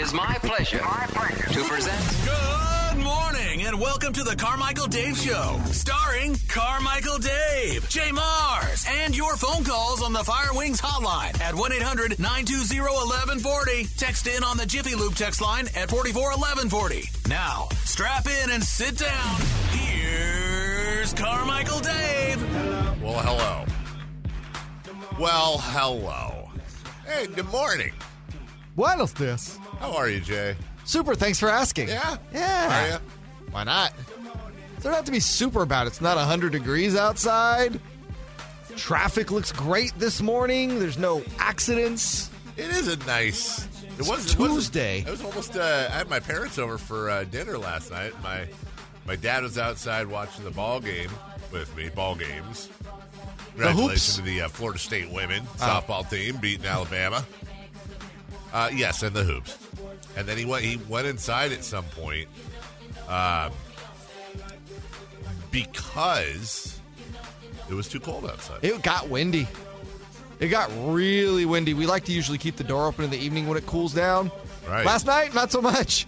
is my pleasure to present... Good morning, and welcome to the Carmichael Dave Show, starring Carmichael Dave, Jay Mars, and your phone calls on the Fire Wings hotline at 1-800-920-1140. Text in on the Jiffy Loop text line at 441140. Now, strap in and sit down. Here's Carmichael Dave. Well, hello. Well, hello. Hey, good morning. Buenos dias. How are you, Jay? Super, thanks for asking. Yeah? Yeah. Are you? Why not? So don't have to be super about it. It's not 100 degrees outside. Traffic looks great this morning. There's no accidents. It is a nice... It was Tuesday. It was almost... I had my parents over for dinner last night. My dad was outside watching the ball game with me. Ball games. Congratulations to the Florida State women softball team beating Alabama. Yes, and the hoops. And then he went inside at some point because it was too cold outside. It got windy. It got really windy. We like to usually keep the door open in the evening when it cools down. Right. Last night, not so much.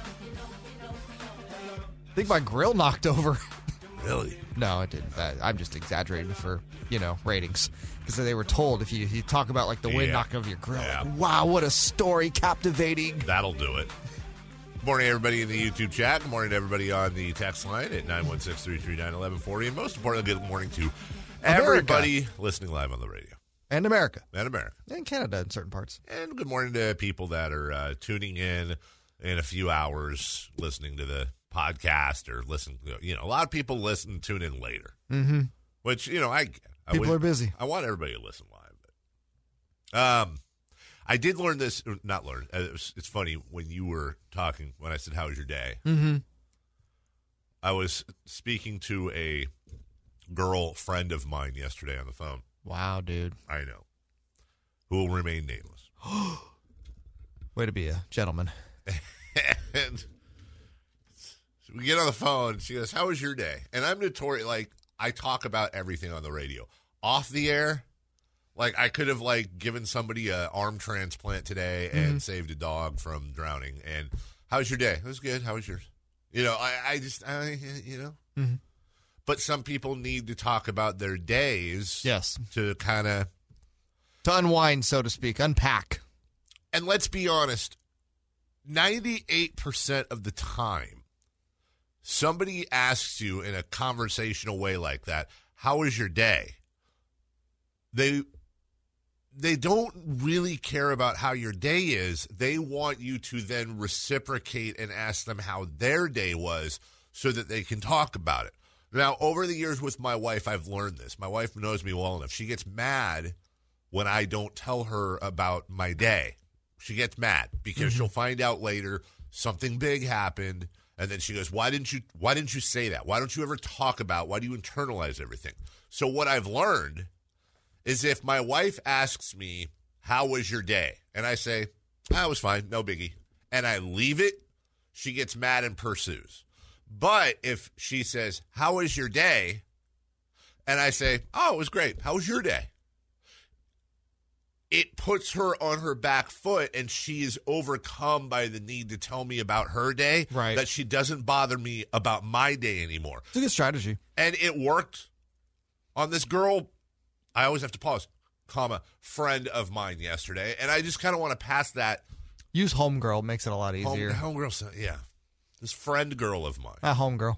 I think my grill knocked over. Really? No, it didn't. I'm just exaggerating for, ratings. Because they were told if you talk about like the wind knocking over your grill. Yeah. Like, wow, what a story. Captivating. That'll do it. Good morning, everybody in the YouTube chat. Good morning to everybody on the text line at 916-339-1140. And most importantly, good morning to everybody listening live on the radio. And America. And America. And Canada in certain parts. And good morning to people that are tuning in a few hours, listening to the podcast or listening. A lot of people tune in later. Mm-hmm. Which, I get. People are busy. I want everybody to listen live. But, I did learn this. Not learn. It's funny when you were talking, when I said, how was your day? Mm-hmm. I was speaking to a girl friend of mine yesterday on the phone. Wow, dude. I know. Who will remain nameless. Way to be a gentleman. And so we get on the phone, and she goes, how was your day? And I'm notorious, I talk about everything on the radio. Off the air, I could have, given somebody an arm transplant today and saved a dog from drowning. And how was your day? It was good. How was yours? Mm-hmm. But some people need to talk about their days. Yes. To kind of... To unwind, so to speak. Unpack. And let's be honest, 98% of the time, somebody asks you in a conversational way like that, how was your day? They don't really care about how your day is. They want you to then reciprocate and ask them how their day was so that they can talk about it. Now, over the years with my wife, I've learned this. My wife knows me well enough. She gets mad when I don't tell her about my day. She gets mad because she'll find out later something big happened. And then she goes, why didn't you say that? Why don't you ever talk about, why do you internalize everything? So what I've learned is if my wife asks me, how was your day? And I say, it was fine, no biggie. And I leave it, she gets mad and pursues. But if she says, how was your day? And I say, it was great. How was your day? It puts her on her back foot, and she is overcome by the need to tell me about her day, right? That she doesn't bother me about my day anymore. It's a good strategy. And it worked on this girl, I always have to pause, friend of mine yesterday, and I just kind of want to pass that. Use homegirl, makes it a lot easier. Homegirl, yeah. This friend girl of mine. Homegirl.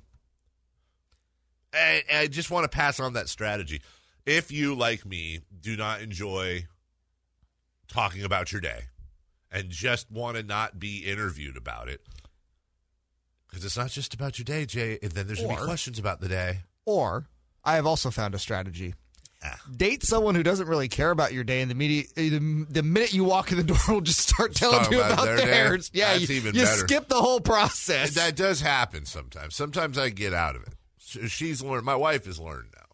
I just want to pass on that strategy. If you, like me, do not enjoy talking about your day and just want to not be interviewed about it, because it's not just about your day, Jay, and then there's going to be questions about the day. Or, I have also found a strategy. Date someone who doesn't really care about your day, and the minute you walk in the door, will just start telling you about theirs. Yeah, that's even you better. Skip the whole process. That does happen sometimes. Sometimes I get out of it. She's learned. My wife has learned now.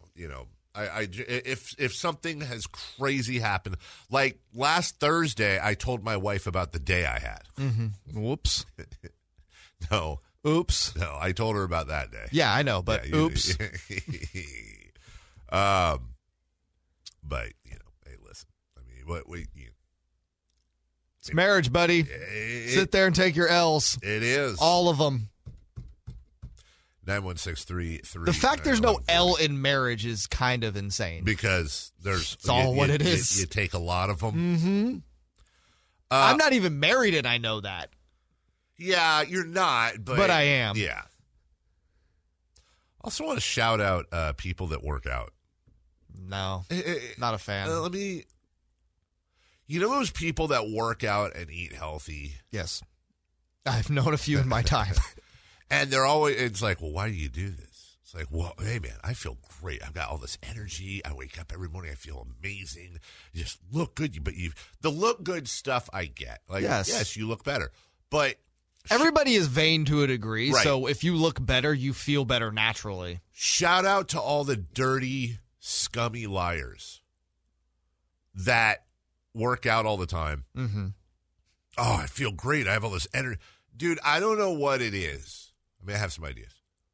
If something has crazy happened, like last Thursday, I told my wife about the day I had. Mm-hmm. Whoops. No. Oops. No, I told her about that day. Yeah, I know, but oops. But hey, listen. I mean, It's marriage, buddy. Sit there and take your L's. It is. All of them. 91633. The fact there's no L in marriage is kind of insane. Because it's all what it is. You take a lot of them. Mm-hmm. I'm not even married and I know that. Yeah, you're not. But I am. Yeah. Also want to shout out people that work out. No, not a fan. You know those people that work out and eat healthy? Yes. I've known a few in my time. And they're always, it's like, well, why do you do this? It's like, well, hey, man, I feel great. I've got all this energy. I wake up every morning. I feel amazing. You just look good. But the look good stuff I get. Like, yes, you look better. But everybody is vain to a degree. Right. So if you look better, you feel better naturally. Shout out to all the dirty, scummy liars that work out all the time. Mm-hmm. Oh, I feel great. I have all this energy. Dude, I don't know what it is. I mean, I have some ideas.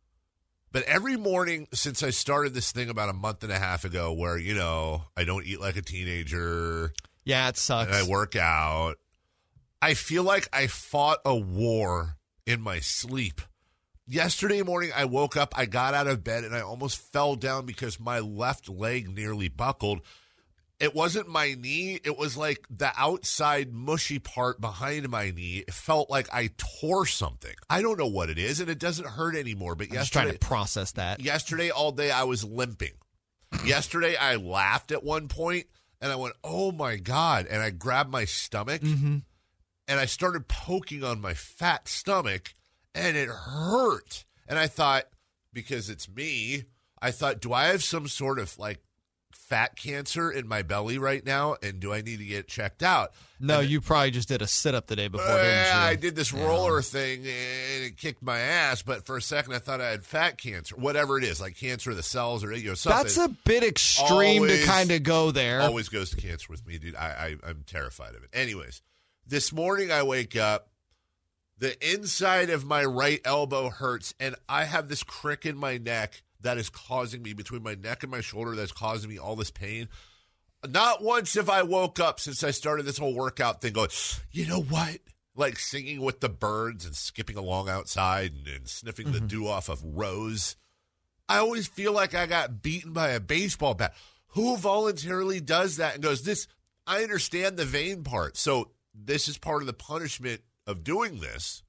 But every morning since I started this thing about a month and a half ago where, I don't eat like a teenager. Yeah, it sucks. And I work out. I feel like I fought a war in my sleep. Yesterday morning, I woke up, I got out of bed, and I almost fell down because my left leg nearly buckled. It wasn't my knee. It was like the outside mushy part behind my knee. It felt like I tore something. I don't know what it is, and it doesn't hurt anymore. But I'm just trying to process that. Yesterday, all day, I was limping. Yesterday, I laughed at one point, and I went, oh, my God. And I grabbed my stomach, and I started poking on my fat stomach, and it hurt. And I thought, because it's me, I thought, do I have some sort of, fat cancer in my belly right now, and do I need to get checked out? No, you probably just did a sit-up the day before, didn't you? I did this roller thing, and it kicked my ass, but for a second I thought I had fat cancer, whatever it is, like cancer of the cells or something. That's a bit extreme to kind of go there. Always goes to cancer with me, dude. I'm terrified of it. Anyways, this morning I wake up, the inside of my right elbow hurts, and I have this crick in my neck that is causing me, between my neck and my shoulder, that's causing me all this pain. Not once have I woke up since I started this whole workout thing going, you know what? Like singing with the birds and skipping along outside and sniffing the dew off of Rose. I always feel like I got beaten by a baseball bat. Who voluntarily does that and goes, this, I understand the vain part. So this is part of the punishment of doing this.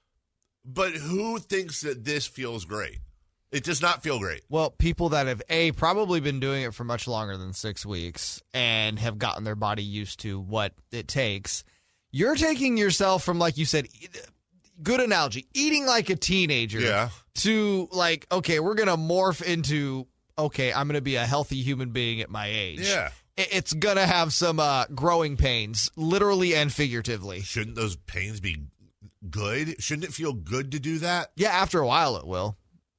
But who thinks that this feels great? It does not feel great. Well, people that have, probably been doing it for much longer than 6 weeks and have gotten their body used to what it takes. You're taking yourself from, like you said, good analogy, eating like a teenager to, okay, we're going to morph into, okay, I'm going to be a healthy human being at my age. Yeah. It's going to have some growing pains, literally and figuratively. Shouldn't those pains be good? Shouldn't it feel good to do that? Yeah, after a while it will.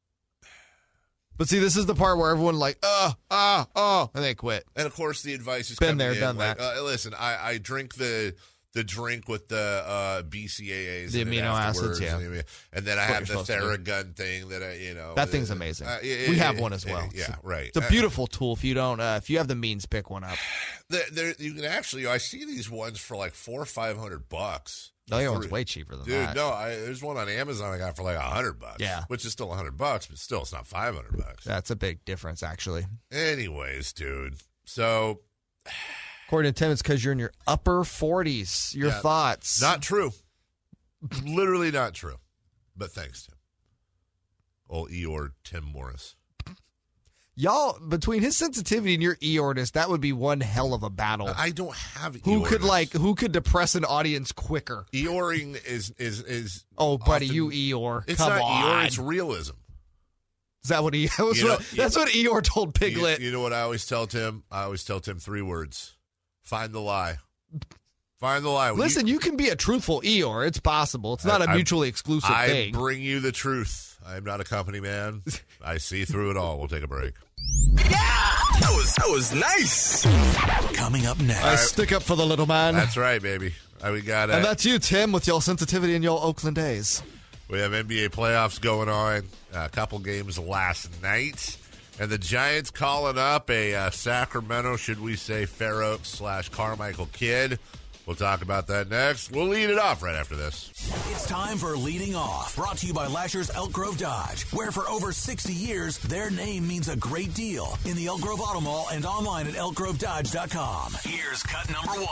But see, this is the part where everyone and they quit. And of course, the advice is been there, done that. Listen, I drink the drink with the BCAAs, the amino acids, and then I have the Theragun thing that that thing's amazing. We have one as well. Yeah, right. It's a beautiful tool. If you don't, if you have the means, pick one up. You can actually, I see these ones for like $400 or $500. The other one's way cheaper than that. Dude, no, there's one on Amazon I got for like $100. Yeah. Which is still $100, but still, it's not $500. That's a big difference, actually. Anyways, dude. So, according to Tim, it's because you're in your upper 40s. Your thoughts. Not true. Literally not true. But thanks, Tim. Old Eeyore Tim Morris. Y'all, between his sensitivity and your Eeyoreness, that would be one hell of a battle. I don't have Eeyoreness. Who could depress an audience quicker? Eeyoring is oh, buddy, often, you Eeyore. It's Come not on. Eeyore, it's realism. Is that what that's what Eeyore told Piglet. You know what I always tell Tim? I always tell Tim 3 words. Find the lie. Find the lie. Listen, you can be a truthful Eeyore. It's possible. It's not a mutually exclusive thing. I bring you the truth. I am not a company man. I see through it all. We'll take a break. Yeah! That was nice. Coming up next. I stick up for the little man. That's right, baby. We got and that's you, Tim, with your sensitivity and your Oakland A's. We have NBA playoffs going on. A couple games last night. And the Giants calling up a Sacramento, should we say, Fair Oaks / Carmichael kid. We'll talk about that next. We'll lead it off right after this. It's time for Leading Off, brought to you by Lasher's Elk Grove Dodge, where for over 60 years, their name means a great deal in the Elk Grove Auto Mall and online at elkgrovedodge.com. Here's cut number 1.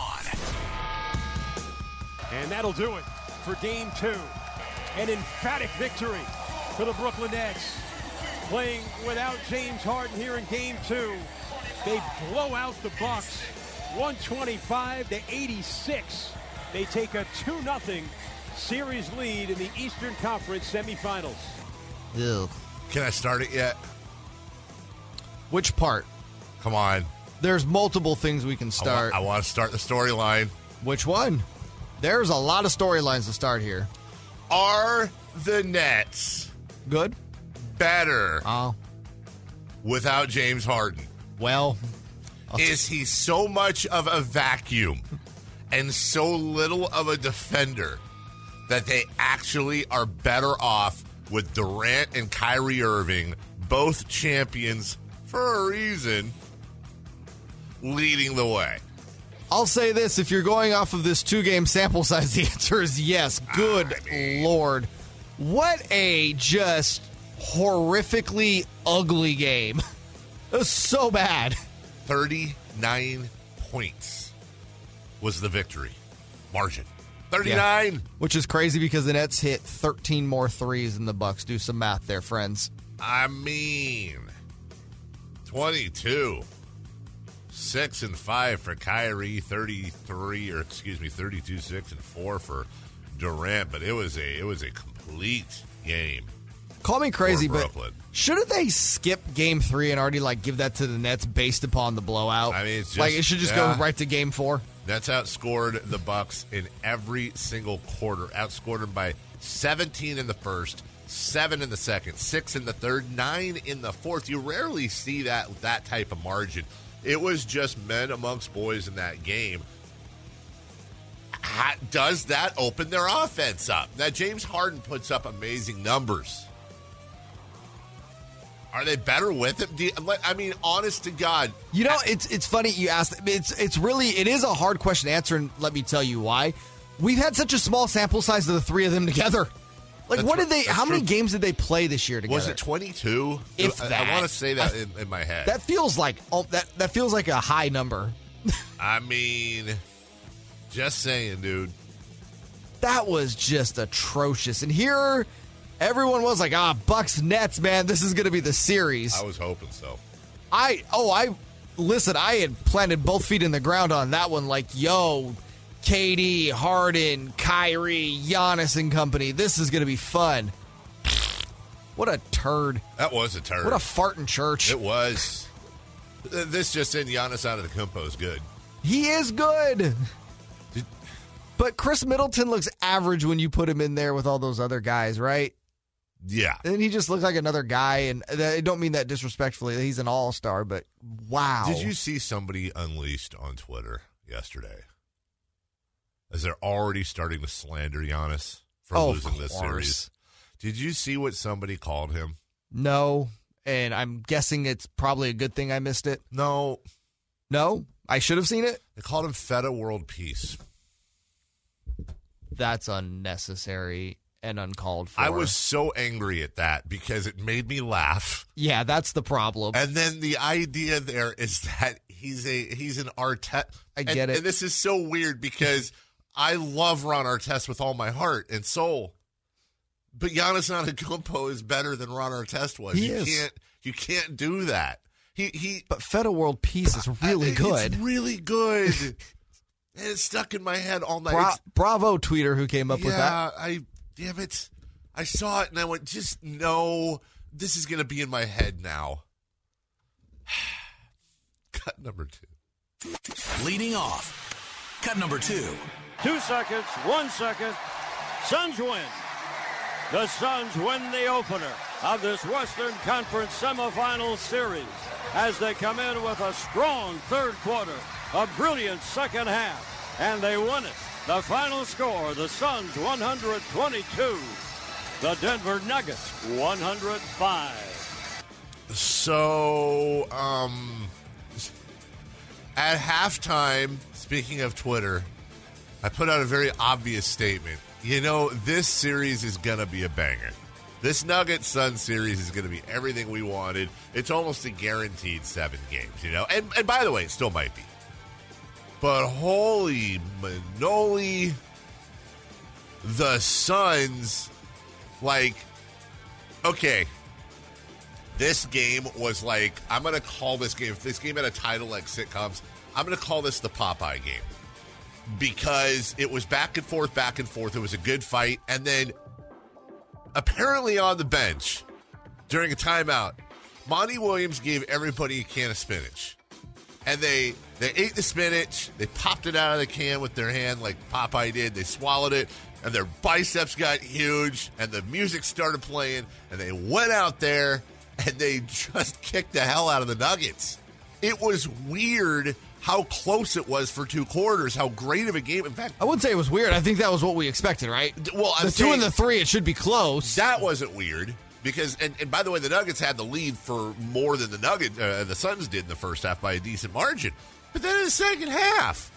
And that'll do it for Game 2. An emphatic victory for the Brooklyn Nets. Playing without James Harden here in Game 2. They blow out the Bucks, 125-86. They take a 2-0 series lead in the Eastern Conference semifinals. Ew. Can I start it yet? Which part? Come on. There's multiple things we can start. I want to start the storyline. Which one? There's a lot of storylines to start here. Are the Nets Good? better Oh. without James Harden? Well. Is he so much of a vacuum and so little of a defender that they actually are better off with Durant and Kyrie Irving, both champions for a reason, leading the way? I'll say this, if you're going off of this 2-game sample size, the answer is yes. Good Lord. What a just horrifically ugly game. It was so bad. 39 points was the victory margin. 39. Yeah. Which is crazy because the Nets hit 13 more threes than the Bucks. Do some math there, friends. I mean, 22. 6 and 5 for Kyrie, 32, 6 and 4 for Durant, but it was a complete game. Call me crazy, for but Brooklyn. Shouldn't they skip Game 3 and already give that to the Nets based upon the blowout? I mean, it's it should just go right to Game 4. Nets outscored the Bucks in every single quarter. Outscored them by 17 in the first, 7 in the second, 6 in the third, 9 in the fourth. You rarely see that type of margin. It was just men amongst boys in that game. Does that open their offense up? Now, James Harden puts up amazing numbers. Are they better with him? I mean, honest to God. You know, it's funny you asked. It is a hard question to answer, and let me tell you why. We've had such a small sample size of the three of them together. How many games did they play this year together? Was it 22? If that. I want to say that in my head. That feels like that feels like a high number. I mean, just saying, dude. That was just atrocious. And here, everyone was like, Bucks Nets, man, this is going to be the series. I was hoping so. Listen, I had planted both feet in the ground on that one. KD, Harden, Kyrie, Giannis and company. This is going to be fun. What a turd. That was a turd. What a fart in church. It was. This just in, Giannis Antetokounmpo is good. He is good. But Chris Middleton looks average when you put him in there with all those other guys, right? Yeah. And he just looked like another guy, and I don't mean that disrespectfully. He's an all-star, but wow. Did you see somebody unleashed on Twitter yesterday? As they're already starting to slander Giannis for losing this series. Did you see what somebody called him? No, and I'm guessing it's probably a good thing I missed it. No? I should have seen it? They called him Feta World Peace. That's unnecessary and uncalled for. I was so angry at that because it made me laugh. Yeah, that's the problem. And then the idea there is that he's an Artest. I get it. And this is so weird because I love Ron Artest with all my heart and soul. But Giannis Antetokounmpo is better than Ron Artest was. You can't do that. But Feta World Peace is really good. It's really good. And it's stuck in my head all night. Bravo tweeter who came up with that. Damn it. I saw it and I went, just no, this is going to be in my head now. Cut number 2. Leading off, cut number 2. 2 seconds, 1 second. Suns win. The Suns win the opener of this Western Conference semifinal series as they come in with a strong third quarter, a brilliant second half, and they win it. The final score, the Suns 122, the Denver Nuggets 105. So, at halftime, speaking of Twitter, I put out a very obvious statement. This series is going to be a banger. This Nuggets-Suns series is going to be everything we wanted. It's almost a guaranteed 7 games, And by the way, it still might be. But holy manoli, the Suns, okay, this game was I'm going to call this game, if this game had a title like sitcoms, I'm going to call this the Popeye game. Because it was back and forth. It was a good fight. And then apparently on the bench during a timeout, Monty Williams gave everybody a can of spinach. And they ate the spinach. They popped it out of the can with their hand like Popeye did. They swallowed it. And their biceps got huge. And the music started playing. And they went out there and they just kicked the hell out of the Nuggets. It was weird how close it was for 2 quarters, how great of a game. In fact, I wouldn't say it was weird. I think that was what we expected, right? Well, the 2 and the 3, it should be close. That wasn't weird because, and by the way, the Nuggets had the lead for more than the Suns did in the first half by a decent margin. But then in the second half,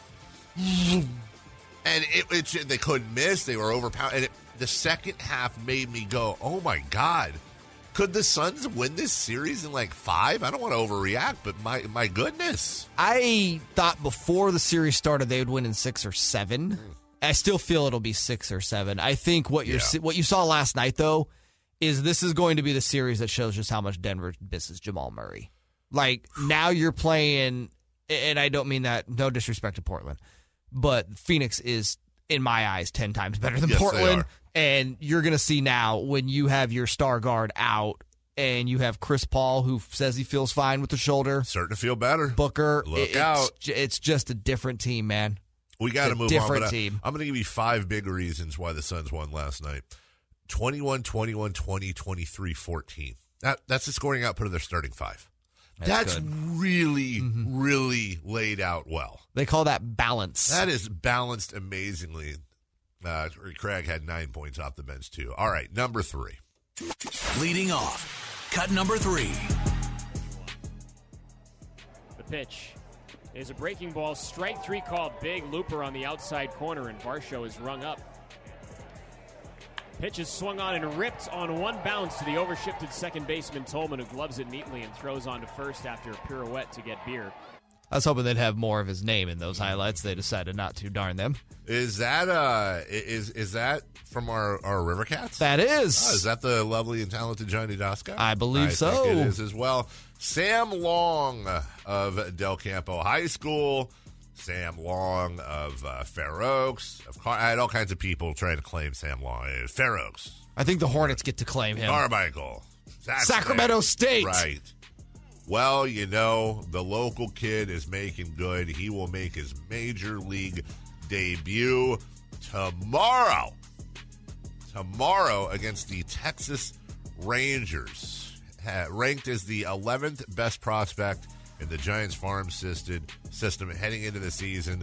and they couldn't miss. They were overpowered. And the second half made me go, oh my God. Could the Suns win this series in 5? I don't want to overreact, but my goodness. I thought before the series started they would win in 6 or 7. I still feel it'll be 6 or 7. I think what you saw last night, though, is this is going to be the series that shows just how much Denver misses Jamal Murray. Now you're playing, and I don't mean that, no disrespect to Portland, but Phoenix is, in my eyes, 10 times better than Portland. And you're going to see now when you have your star guard out and you have Chris Paul, who says he feels fine with the shoulder. Starting to feel better. Booker. Look out. It's just a different team, man. We got to move on. Different team. I'm going to give you 5 big reasons why the Suns won last night. 21-21, 20-23, 14. That's the scoring output of their starting 5. That's really, really laid out well. They call that balance. That is balanced amazingly. Craig had 9 points off the bench, too. All right, number 3. Leading off, cut number 3. The pitch is a breaking ball. Strike 3 called big. Looper on the outside corner, and Varsho is rung up. Pitch is swung on and ripped on one bounce to the overshifted second baseman Tolman, who gloves it neatly and throws on to first after a pirouette to get Beer. I was hoping they'd have more of his name in those highlights. They decided not to, darn them. Is that is that from our River Cats? That is. Is that the lovely and talented Johnny Dasca? I believe so. Think it is as well. Sam Long of Del Campo High School. Sam Long of Fair Oaks. I had all kinds of people trying to claim Sam Long. Fair Oaks. I think the Hornets get to claim him. Carmichael. Sacramento State. Right. Well, the local kid is making good. He will make his major league debut tomorrow. Tomorrow against the Texas Rangers. Ranked as the 11th best prospect in the Giants farm system heading into the season.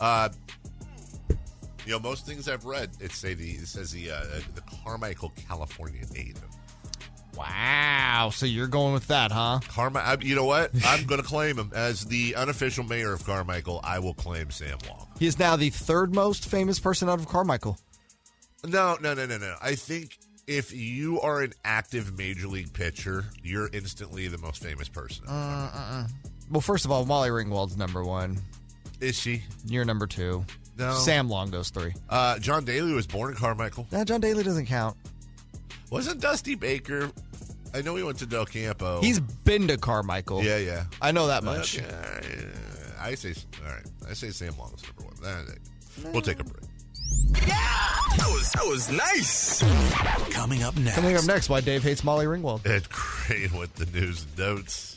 Most things I've read, it says the Carmichael, California native. Wow. So you're going with that, huh? You know what? I'm going to claim him. As the unofficial mayor of Carmichael, I will claim Sam Long. He is now the 3rd most famous person out of Carmichael. No. I think if you are an active major league pitcher, you're instantly the most famous person. Well, first of all, Molly Ringwald's number 1. Is she? You're number 2. No. Sam Long goes 3. John Daly was born in Carmichael. No, John Daly doesn't count. Wasn't Dusty Baker? I know he went to Del Campo. He's been to Carmichael. Yeah. I know that much. I say Sam Long is number 1. We'll take a break. Yeah! That was nice. Coming up next, why Dave hates Molly Ringwald. Ed Crane with the news and notes.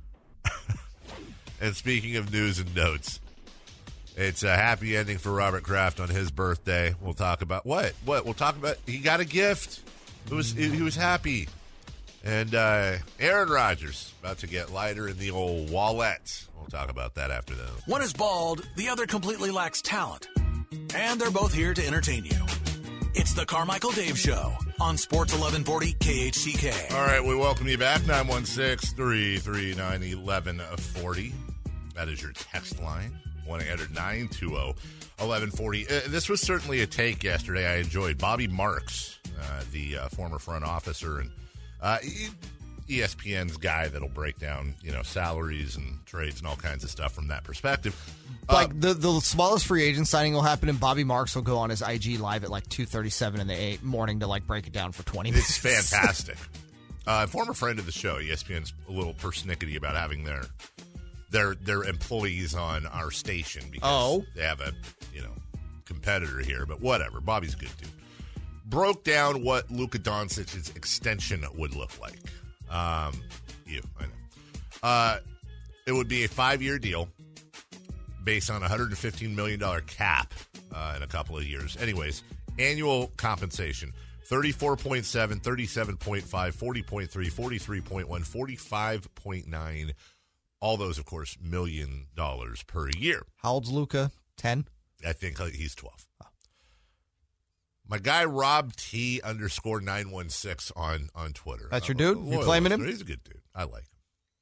And speaking of news and notes, it's a happy ending for Robert Kraft on his birthday. We'll talk about what? We'll talk about he got a gift. He was happy. And Aaron Rodgers about to get lighter in the old wallet. We'll talk about that after that. One is bald, the other completely lacks talent. And they're both here to entertain you. It's the Carmichael Dave Show on Sports 1140 KHTK. All right, we welcome you back. 916-339-1140. That is your text line. 1-800-920-1140. This was certainly a take yesterday I enjoyed. Bobby Marks, the former front officer and ESPN's guy that'll break down, salaries and trades and all kinds of stuff from that perspective. Like the smallest free agent signing will happen, and Bobby Marks will go on his IG live at like 2:37 in the morning to like break it down for 20 minutes. It's fantastic. Former friend of the show, ESPN's a little persnickety about having their employees on our station because they have a competitor here, but whatever. Bobby's a good dude. Broke down what Luka Doncic's extension would look like. I know. It would be a 5-year deal based on a $115 million cap in a couple of years. Anyways, annual compensation, 34.7, 37.5, 40.3, 43.1, 45.9. All those, of course, $1 million per year. How old's Luka? 10? I think he's 12. Oh. My guy, Rob T _916 on Twitter. That's your dude? You claiming him? He's a good dude. I like him.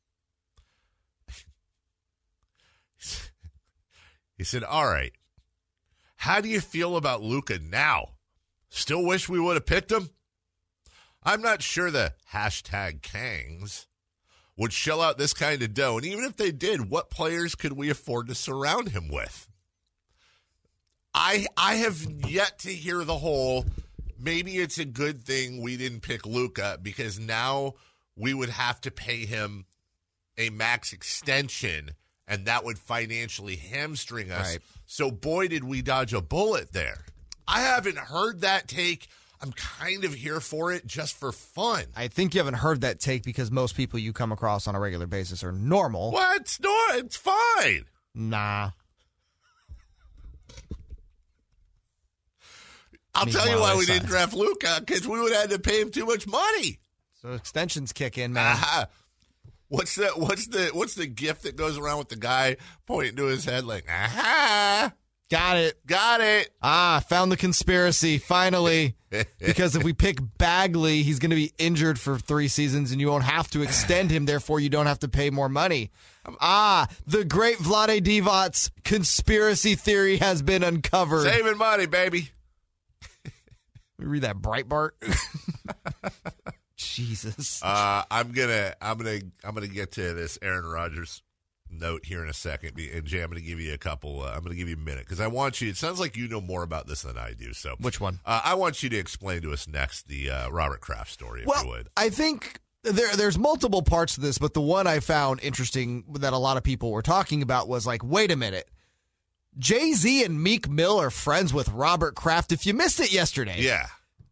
He said, all right, how do you feel about Luka now? Still wish we would have picked him? I'm not sure the #Kangs would shell out this kind of dough. And even if they did, what players could we afford to surround him with? I have yet to hear the whole, maybe it's a good thing we didn't pick Luka because now we would have to pay him a max extension and that would financially hamstring us. Right. So boy, did we dodge a bullet there. I haven't heard that take. I'm kind of here for it just for fun. I think you haven't heard that take because most people you come across on a regular basis are normal. What? It's fine. Nah. I'll tell you why we didn't draft Luka, because we would have had to pay him too much money. So extensions kick in, man. What's the gift that goes around with the guy pointing to his head like, aha? Got it. Found the conspiracy, finally. Because if we pick Bagley, he's going to be injured for 3 seasons, and you won't have to extend him, therefore you don't have to pay more money. The great Vlade Divac's conspiracy theory has been uncovered. Saving money, baby. Let me read that Breitbart. Jesus. I'm gonna get to this Aaron Rodgers note here in a second, and Jay, I'm gonna give you I'm gonna give you a minute because I want you. It sounds like you know more about this than I do. So which one? I want you to explain to us next the Robert Kraft story, if you would. I think there's multiple parts to this, but the one I found interesting that a lot of people were talking about was like, wait a minute. Jay-Z and Meek Mill are friends with Robert Kraft. If you missed it yesterday. Yeah.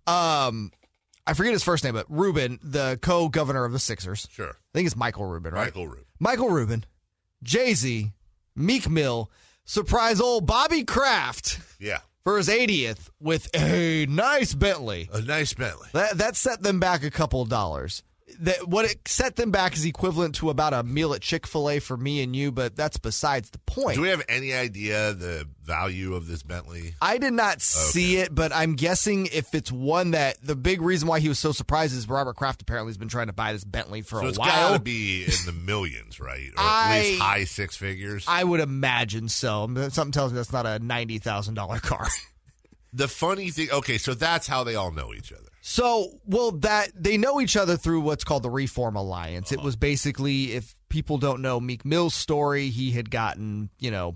I forget his first name, but Rubin, the co-governor of the Sixers. Sure. I think it's Michael Rubin, right? Michael Rubin, Jay-Z, Meek Mill, surprise old Bobby Kraft. Yeah. For his 80th with a nice Bentley. A nice Bentley. That set them back a couple of dollars. What it set them back is equivalent to about a meal at Chick-fil-A for me and you, but that's besides the point. Do we have any idea the value of this Bentley? I did not see it, but I'm guessing if it's one that the big reason why he was so surprised is Robert Kraft apparently has been trying to buy this Bentley for a while. So it's got to be in the millions, right? Or at least high 6 figures? I would imagine so. Something tells me that's not a $90,000 car. The funny thing, so that's how they all know each other. So, that they know each other through what's called the Reform Alliance. It was basically, if people don't know Meek Mill's story, he had gotten,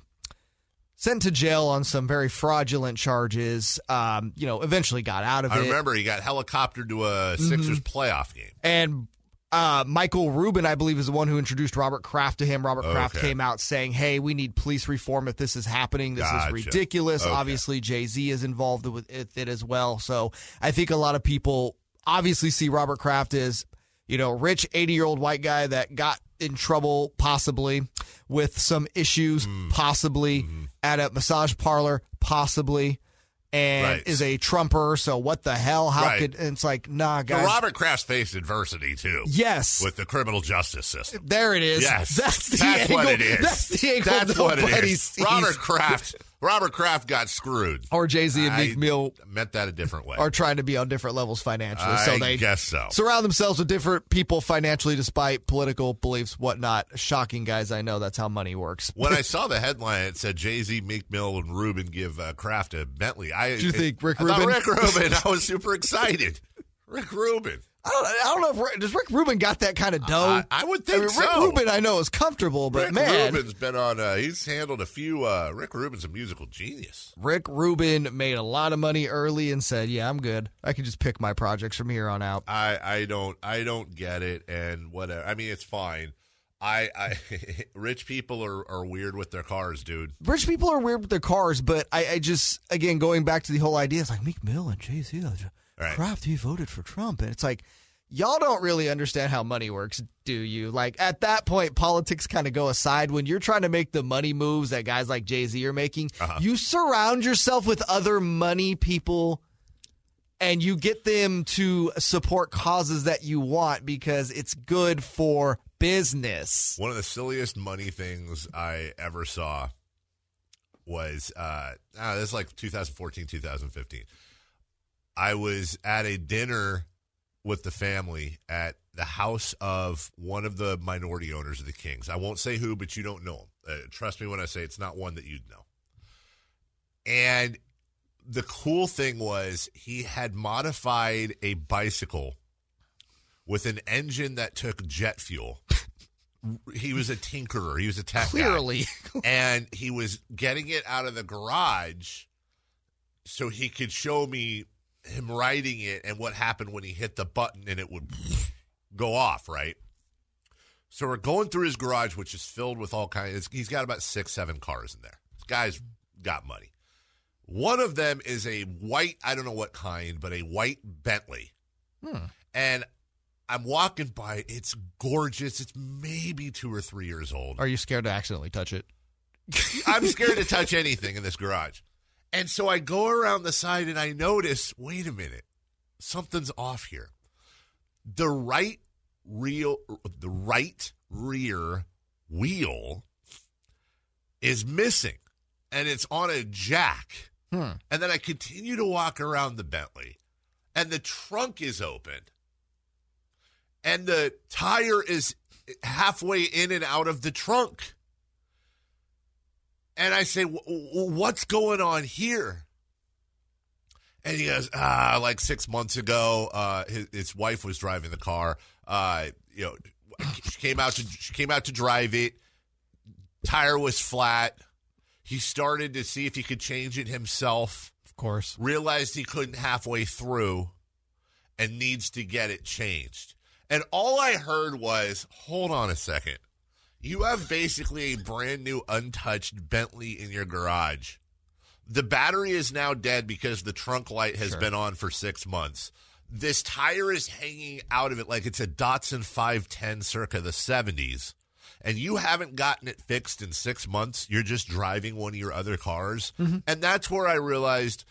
sent to jail on some very fraudulent charges, eventually got out of it. I remember he got helicoptered to a Sixers playoff game. And Michael Rubin, I believe, is the one who introduced Robert Kraft to him. Robert Kraft came out saying, hey, we need police reform if this is happening. This is ridiculous. Obviously, Jay-Z is involved with it as well. So I think a lot of people obviously see Robert Kraft as, rich 80-year-old white guy that got in trouble possibly with some issues, possibly at a massage parlor, possibly. And is a Trumper, so what the hell? How could... And it's like, nah, guys. But Robert Kraft faced adversity, too. Yes. With the criminal justice system. There it is. Yes. That's what it is. That's the angle That's what it is. Robert Kraft Robert Kraft got screwed. Or Jay-Z and Meek Mill meant that a different way. are trying to be on different levels financially. So they guess so. Surround themselves with different people financially despite political beliefs, whatnot. Shocking, guys. I know that's how money works. When I saw the headline, it said Jay-Z, Meek Mill, and Rubin give Kraft a Bentley. Did you think Rick Rubin? I thought Rick Rubin. I was super excited. Rick Rubin. I don't know if does Rick Rubin got that kind of dough? I would think so. Rick Rubin, I know, is comfortable, but Rick Rubin's been on. He's handled a few. Rick Rubin's a musical genius. Rick Rubin made a lot of money early and said, "Yeah, I'm good. I can just pick my projects from here on out." I don't get it, and whatever. I mean, it's fine. Rich people are weird with their cars, dude. Rich people are weird with their cars, but I just, again, going back to the whole idea, it's like Meek Mill and Jay-Z. Right. Kraft, he voted for Trump. And it's like, y'all don't really understand how money works, do you? Like, at that point, politics kind of go aside. When you're trying to make the money moves that guys like Jay-Z are making, you surround yourself with other money people and you get them to support causes that you want because it's good for business. One of the silliest money things I ever saw was, this is like 2014, 2015. I was at a dinner with the family at the house of one of the minority owners of the Kings. I won't say who, but you don't know him. Trust me when I say it's not one that you'd know. And the cool thing was he had modified a bicycle with an engine that took jet fuel. He was a tinkerer. He was a tech Clearly. guy. And he was getting it out of the garage so he could show me him riding it and what happened when he hit the button and it would go off, right? So we're going through his garage, which is filled with all kinds. He's got about 6-7 cars in there. This guy's got money. One of them is a white, I don't know what kind, but a white Bentley. And I'm walking by. It's gorgeous. It's maybe 2 or 3 years old. Are you scared to accidentally touch it? I'm scared to touch anything in this garage. And so I go around the side and I notice, wait a minute, something's off here. The right rear wheel is missing, and it's on a jack. And then I continue to walk around the Bentley, and the trunk is open, and the tire is halfway in and out of the trunk. And I say, what's going on here? And he goes, like 6 months ago, his wife was driving the car. She came out to drive it. Tire was flat. He started to see if he could change it himself. Of course. Realized he couldn't halfway through and needs to get it changed. And all I heard was, hold on a second. You have basically a brand new untouched Bentley in your garage. The battery is now dead because the trunk light has been on for 6 months. This tire is hanging out of it like it's a Datsun 510 circa the 70s. And you haven't gotten it fixed in 6 months. You're just driving one of your other cars. And that's where I realized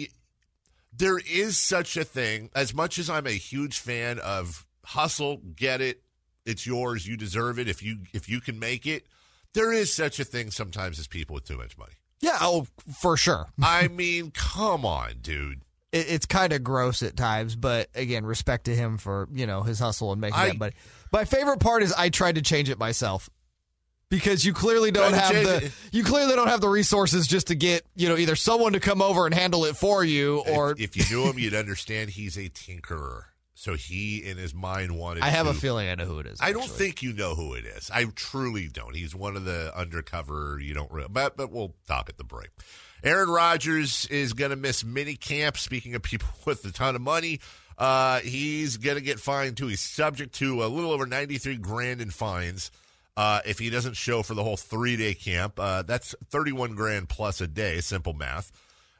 there is such a thing. As much as I'm a huge fan of hustle, get it. It's yours. You deserve it. If you can make it, there is such a thing sometimes as people with too much money. Yeah, for sure. I mean, come on, dude. It's kind of gross at times, but again, respect to him for, his hustle and making that money. My favorite part is I tried to change it myself because you clearly don't have the resources just to get, either someone to come over and handle it for you or if you knew him, you'd understand he's a tinkerer. So he, in his mind, wanted I have a feeling I know who it is. I don't think you know who it is. I truly don't. He's one of the undercover, you don't really, but we'll talk at the break. Aaron Rodgers is going to miss mini camp. Speaking of people with a ton of money, he's going to get fined, too. He's subject to a little over $93,000 in fines if he doesn't show for the whole 3-day camp. That's $31,000 plus a day, simple math.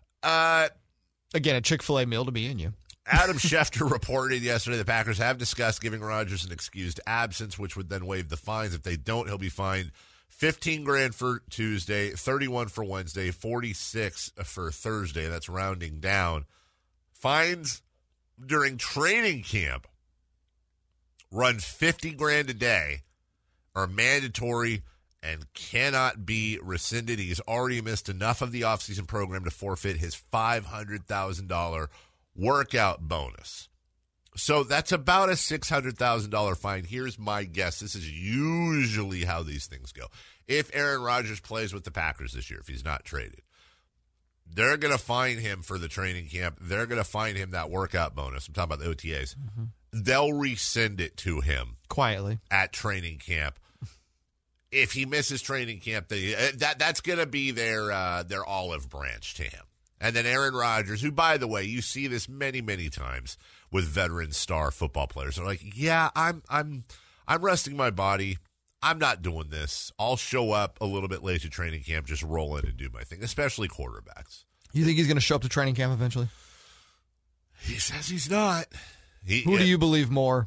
Again, a Chick-fil-A meal to me and you. Adam Schefter reported yesterday the Packers have discussed giving Rodgers an excused absence, which would then waive the fines. If they don't, he'll be fined $15,000 for Tuesday, $31,000 for Wednesday, $46,000 for Thursday. That's rounding down. Fines during training camp run $50,000 a day are mandatory and cannot be rescinded. He's already missed enough of the offseason program to forfeit his $500,000 workout bonus. So that's about a $600,000 fine. Here's my guess. This is usually how these things go. If Aaron Rodgers plays with the Packers this year, if he's not traded, they're going to fine him for the training camp. They're going to fine him that workout bonus. I'm talking about the OTAs. Mm-hmm. They'll rescind it to him quietly at training camp. If he misses training camp, that's going to be their olive branch to him. And then Aaron Rodgers, who, by the way, you see this many, many times with veteran star football players. They're like, yeah, I'm resting my body. I'm not doing this. I'll show up a little bit late to training camp, just roll in and do my thing, especially quarterbacks. You think he's going to show up to training camp eventually? He says he's not. Who do you believe more?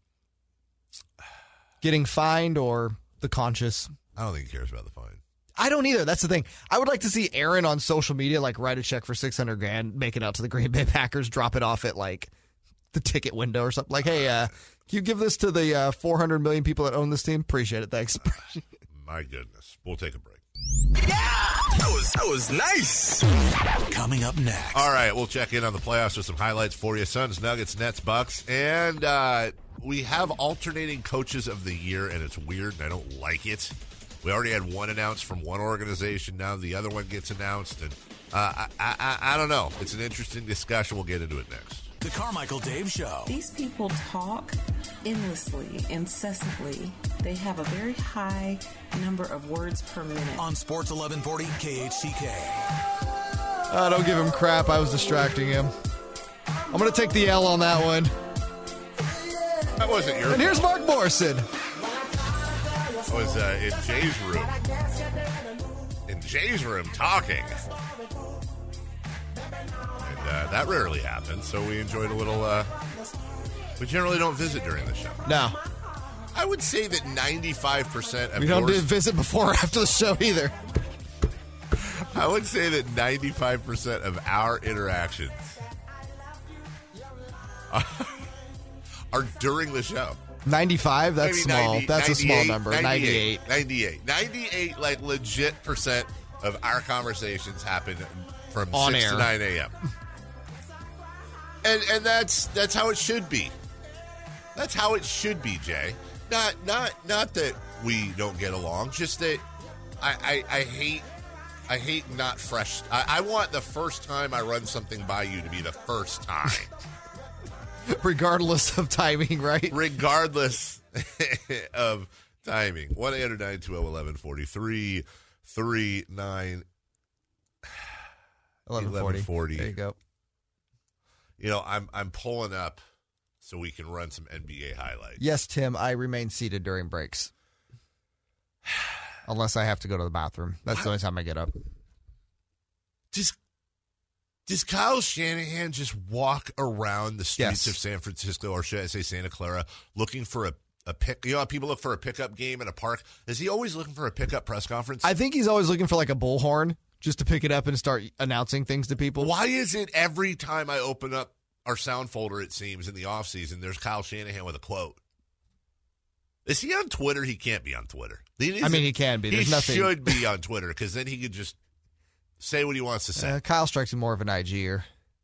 Getting fined or the conscious? I don't think he cares about the fine. I don't either. That's the thing. I would like to see Aaron on social media, like, write a check for $600,000, make it out to the Green Bay Packers, drop it off at, like, the ticket window or something. Like, hey, can you give this to the 400 million people that own this team? Appreciate it. Thanks. My goodness. We'll take a break. Yeah! That was nice. Coming up next. All right, we'll check in on the playoffs with some highlights for you. Suns, Nuggets, Nets, Bucks. And we have alternating coaches of the year, and it's weird, and I don't like it. We already had one announced from one organization. Now the other one gets announced. And I don't know. It's an interesting discussion. We'll get into it next. The Carmichael Dave Show. These people talk endlessly, incessantly. They have a very high number of words per minute. On Sports 1140 KHTK. Don't give him crap. I was distracting him. I'm going to take the L on that one. That wasn't your And here's Mark Morrison. I was in Jay's room. In Jay's room talking. And that rarely happens, so we enjoyed a little... we generally don't visit during the show. No. I would say that 95% of we don't visit before or after the show either. I would say that 95% of our interactions are during the show. 95? That's Maybe small. 90, That's 98, a small number. 98. 98, like legit percent of our conversations happen from on 6 air to 9 a.m. And that's how it should be. That's how it should be, Jay. Not that we don't get along, just that I hate not fresh. I want the first time I run something by you to be the first time. Regardless of timing, right? Regardless of timing. 1-800-920-1140. 1140. There you go. You know, I'm pulling up so we can run some NBA highlights. Yes, Tim, I remain seated during breaks. Unless I have to go to the bathroom. That's the only time I get up. Does Kyle Shanahan just walk around the streets of San Francisco, or should I say Santa Clara, looking for a pick? You know how people look for a pickup game in a park? Is he always looking for a pickup press conference? I think he's always looking for like a bullhorn just to pick it up and start announcing things to people. Why is it every time I open up our sound folder, it seems, in the offseason, there's Kyle Shanahan with a quote? Is he on Twitter? He can't be on Twitter. I mean, he can be. There's nothing. He should be on Twitter because then he could just say what he wants to say. Kyle strikes me more of an IGer.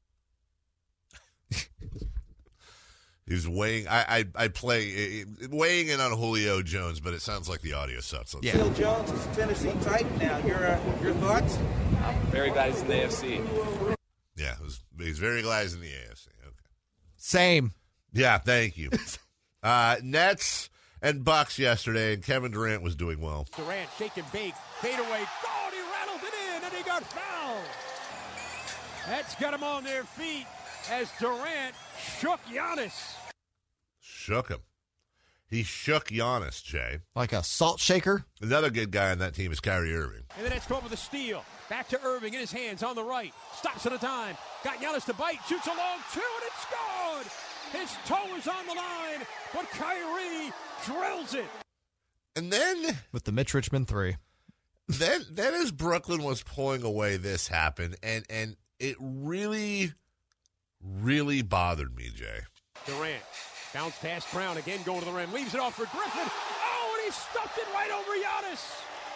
He's weighing. I play weighing in on Julio Jones, but it sounds like the audio sucks. Yeah. Phil Jones is Tennessee Titan now. Your thoughts? I'm very glad he's in the AFC. Yeah, he's very glad he's in the AFC. Okay. Same. Yeah, thank you. Nets and Bucks yesterday, and Kevin Durant was doing well. Durant shake and bake, fade away, go, and he rattled it in, and he got fouled. That's got him on their feet as Durant shook Giannis. Shook him. He shook Giannis, Jay. Like a salt shaker? Another good guy on that team is Kyrie Irving. And the Nets go with a steal. Back to Irving in his hands on the right. Stops at a time. Got Giannis to bite. Shoots a long two, and it's scored. His toe is on the line, but Kyrie drills it. And then with the Mitch Richmond three. Then as Brooklyn was pulling away, this happened, and it really, really bothered me, Jay. Durant bounce past Brown again, going to the rim, leaves it off for Griffin. Oh, and he stuffed it right over Giannis.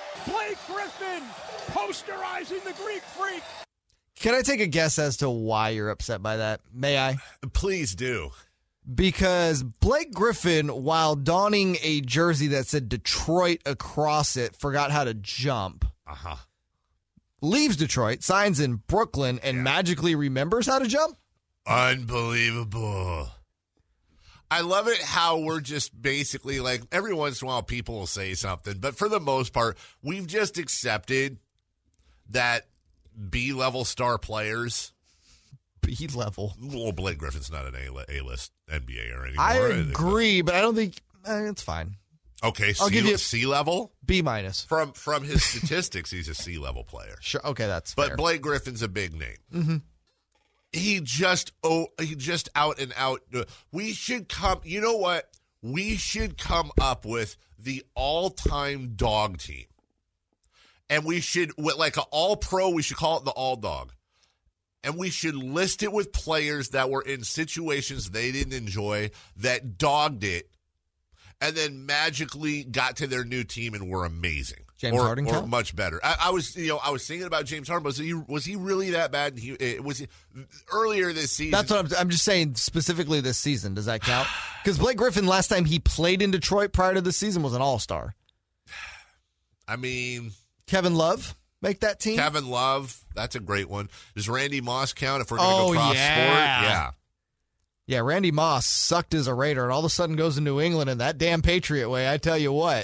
Blake Griffin posterizing the Greek Freak. Can I take a guess as to why you're upset by that? May I? Please do. Because Blake Griffin, while donning a jersey that said Detroit across it, forgot how to jump. Uh-huh. Leaves Detroit, signs in Brooklyn, and magically remembers how to jump? Unbelievable. I love it how we're just basically like, every once in a while people will say something, but for the most part, we've just accepted that B-level star players. B-level? Well, Blake Griffin's not an A-list NBA or anymore. I agree, but I don't think it's fine. Okay, I'll give you C-level? B-. From his statistics, he's a C-level player. Sure, okay, that's fair. But Blake Griffin's a big name. Mm-hmm. He just out and out. We should come, you know what? We should come up with the all-time dog team. And we should, like an all-pro, we should call it the all-dog. And we should list it with players that were in situations they didn't enjoy, that dogged it, and then magically got to their new team and were amazing. James Harden or much better. I was thinking about James Harden. Was he really that bad? Was earlier this season? That's what I'm just saying. Specifically this season, does that count? Because Blake Griffin, last time he played in Detroit prior to the season, was an All-Star. I mean, Kevin Love make that team. Kevin Love, that's a great one. Does Randy Moss count if we're going to go cross sport? Yeah. Yeah, Randy Moss sucked as a Raider and all of a sudden goes to New England in that damn Patriot way. I tell you what.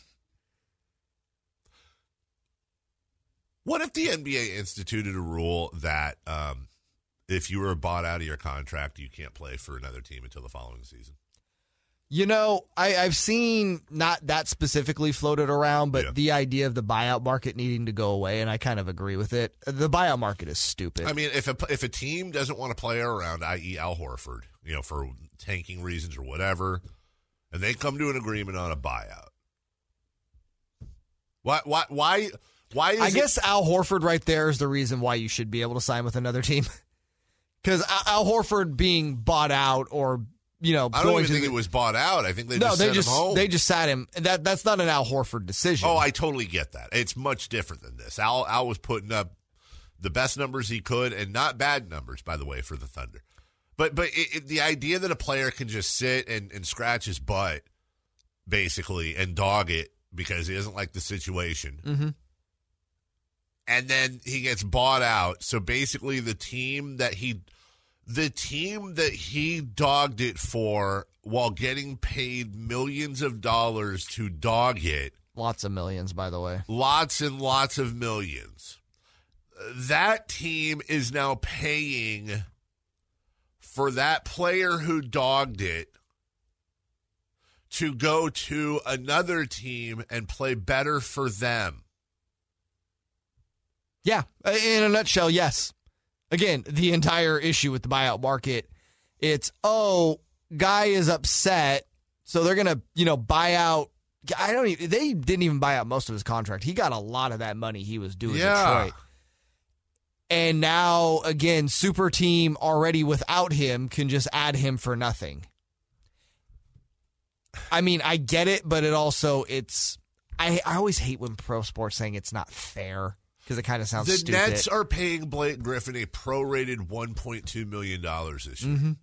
What if the NBA instituted a rule that if you were bought out of your contract, you can't play for another team until the following season? You know, I've seen not that specifically floated around, but the idea of the buyout market needing to go away, and I kind of agree with it. The buyout market is stupid. I mean, if a team doesn't want to play around, i.e. Al Horford, for tanking reasons or whatever, and they come to an agreement on a buyout, why is I guess Al Horford right there is the reason why you should be able to sign with another team. Because Al Horford being bought out or I don't even think it was bought out. I think they just sent him home. They just sat him. That's not an Al Horford decision. Oh, I totally get that. It's much different than this. Al was putting up the best numbers he could, and not bad numbers, by the way, for the Thunder. But the idea that a player can just sit and scratch his butt, basically, and dog it because he doesn't like the situation, mm-hmm. and then he gets bought out. So basically, the team that he dogged it for while getting paid millions of dollars to dog it. Lots of millions, by the way. Lots and lots of millions. That team is now paying for that player who dogged it to go to another team and play better for them. Yeah, in a nutshell, yes. Again, the entire issue with the buyout market, it's, guy is upset, so they're going to, buy out. They didn't even buy out most of his contract. He got a lot of that money he was due in Detroit. And now, again, super team already without him can just add him for nothing. I mean, I get it, but it also, I always hate when pro sports saying it's not fair. Because it kind of sounds stupid. The Nets are paying Blake Griffin a prorated $1.2 million this year. Mm-hmm.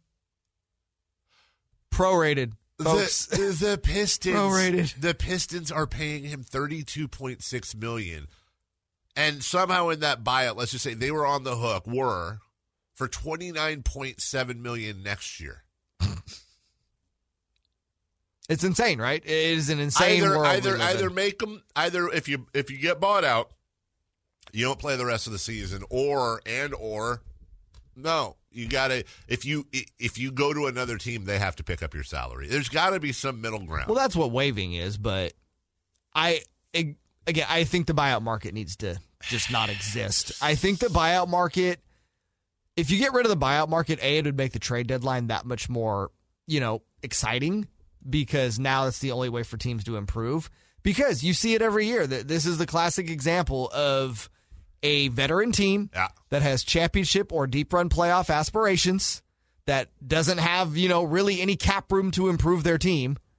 Prorated, folks. The Pistons. Prorated. The Pistons are paying him $32.6 million, and somehow in that buyout, let's just say they were on the hook for $29.7 million next year. It's insane, right? It is an insane world. Either make them. Either if you get bought out, you don't play the rest of the season, or no, you gotta. If you go to another team, they have to pick up your salary. There's got to be some middle ground. Well, that's what waiving is, but I think the buyout market needs to just not exist. I think the buyout market, if you get rid of the buyout market, it would make the trade deadline that much more, exciting, because now that's the only way for teams to improve. Because you see it every year. This is the classic example of a veteran team that has championship or deep run playoff aspirations, that doesn't have, really any cap room to improve their team,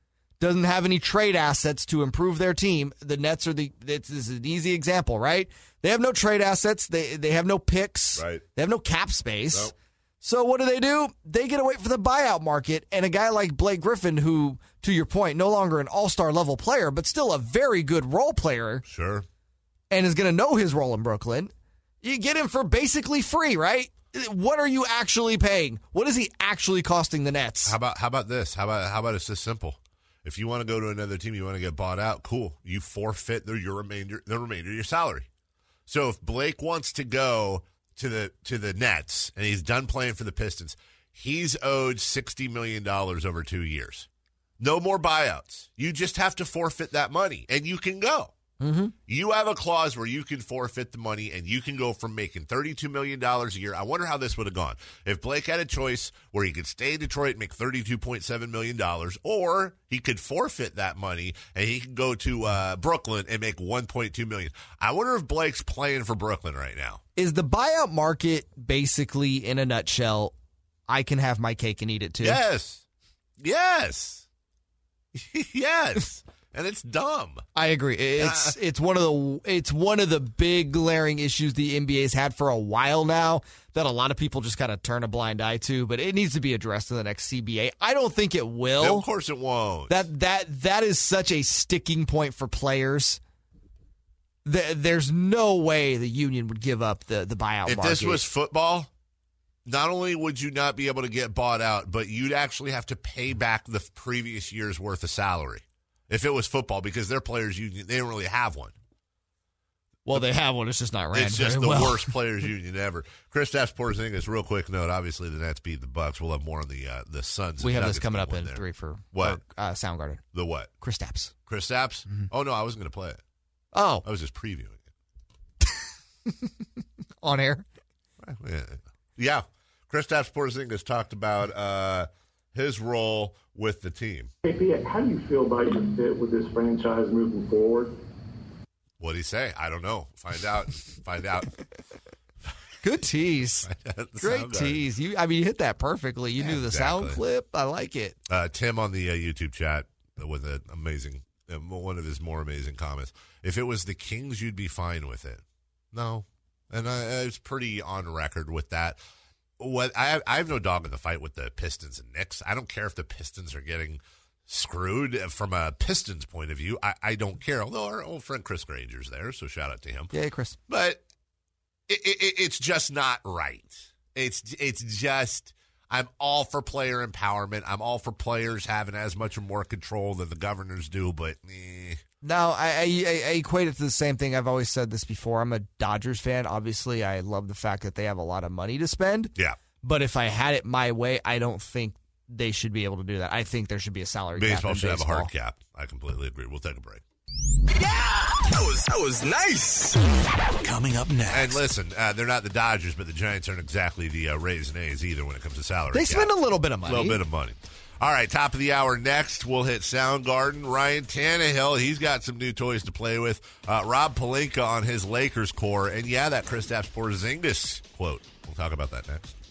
doesn't have any trade assets to improve their team. The Nets are this is an easy example, right? They have no trade assets. They have no picks. Right. They have no cap space. Nope. So what do? They get to wait for the buyout market, and a guy like Blake Griffin, who, to your point, no longer an all-star level player, but still a very good role player. Sure. And is going to know his role in Brooklyn. You get him for basically free, right? What are you actually paying? What is he actually costing the Nets? How about this? How about it's this simple? If you want to go to another team, you want to get bought out, cool. You forfeit the remainder of your salary. So if Blake wants to go to the Nets and he's done playing for the Pistons, he's owed $60 million over 2 years. No more buyouts. You just have to forfeit that money, and you can go. Mm-hmm. You have a clause where you can forfeit the money, and you can go from making $32 million a year. I wonder how this would have gone. If Blake had a choice where he could stay in Detroit and make $32.7 million, or he could forfeit that money, and he could go to Brooklyn and make $1.2 million. I wonder if Blake's playing for Brooklyn right now. Is the buyout market basically, in a nutshell, I can have my cake and eat it too? Yes. Yes. Yes. And it's dumb. I agree. It's one of the big glaring issues the NBA's had for a while now that a lot of people just kind of turn a blind eye to, but it needs to be addressed in the next CBA. I don't think it will. No, of course it won't. That is such a sticking point for players. There's no way the union would give up the buyout market. If this was football, not only would you not be able to get bought out, but you'd actually have to pay back the previous year's worth of salary. If it was football, because their players union, they don't really have one. Well, they have one. It's just not ran. It's just very the well. worst players union ever. Kristaps Porzingis, real quick note. Obviously, the Nets beat the Bucks. We'll have more on the Suns. We have Nuggets this coming up in there. 3 for what? Soundgarden. The what? Kristaps. Kristaps? Mm-hmm. Oh, no, I wasn't going to play it. Oh. I was just previewing it. On air? Yeah. Kristaps Porzingis talked about his role with the team. Hey, Pete, how do you feel about your fit with this franchise moving forward? What'd he say? I don't know. Find out. Good tease. Great tease. You hit that perfectly. You knew the sound clip. I like it. Tim on the YouTube chat with an amazing, one of his more amazing comments. If it was the Kings, you'd be fine with it. No. And I was pretty on record with that. I have no dog in the fight with the Pistons and Knicks. I don't care if the Pistons are getting screwed from a Pistons point of view. I don't care. Although our old friend Chris Granger's there, so shout out to him. Yeah, Chris. But it's just not right. It's just, I'm all for player empowerment. I'm all for players having as much or more control than the governors do, but No, I equate it to the same thing. I've always said this before. I'm a Dodgers fan. Obviously, I love the fact that they have a lot of money to spend. Yeah. But if I had it my way, I don't think they should be able to do that. I think there should be a salary cap. Baseball should have a hard cap. I completely agree. We'll take a break. Yeah! That was nice. Coming up next. And listen, they're not the Dodgers, but the Giants aren't exactly the Rays and A's either when it comes to salary They cap. spend a little bit of money. A little bit of money. All right, top of the hour next, we'll hit Soundgarden. Ryan Tannehill, he's got some new toys to play with. Rob Pelinka on his Lakers core. And, yeah, that Kristaps Porzingis quote. We'll talk about that next.